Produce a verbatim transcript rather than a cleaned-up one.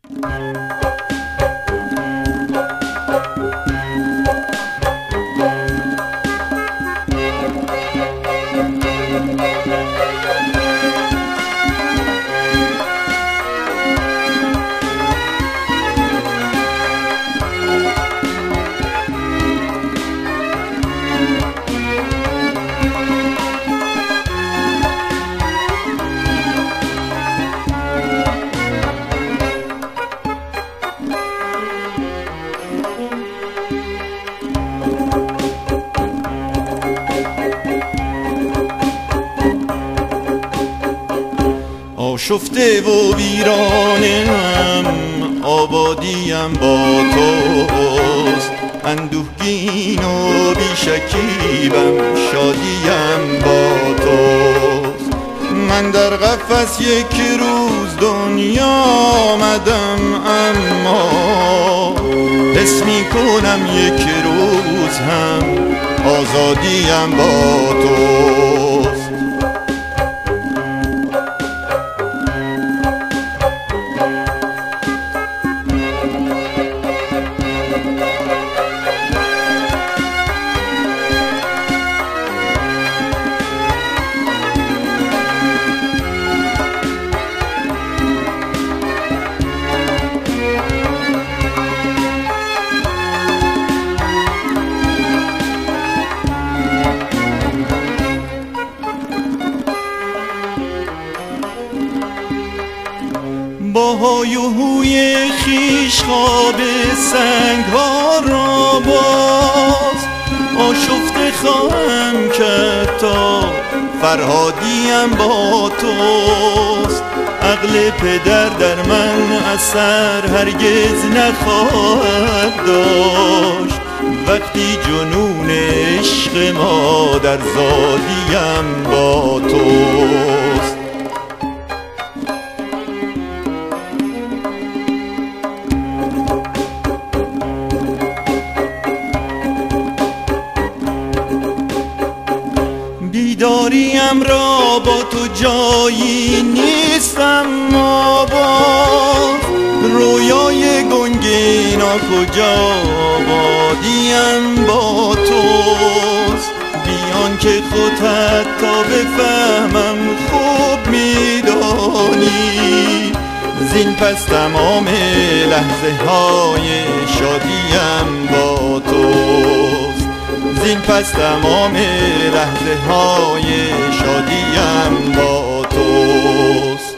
آشفته و ویرانم آبادیم با توست، اندوهگین و بیشکیبم شادیم با توست. من در قفس یک روز دنیا آمدم، اما حس می کنم یک روز هم آزادیم با توست. با های و هوی خیش خواب سنگ ها را باز آشفته خواهم کرد تا فرهادیم با توست. عقل پدر در من اثر هرگز نخواهد داشت، وقتی جنون عشق مادر زادیم با توست. بیداریم را با تو جایی نیست، اما باز رویای گنگینا کجا آبادیم با توست. بیان که خودت تا بفهمم خوب میدانی، زین پس تمام لحظه های شادیم با توست. زین پس تمام لحظه های شادیم با توست.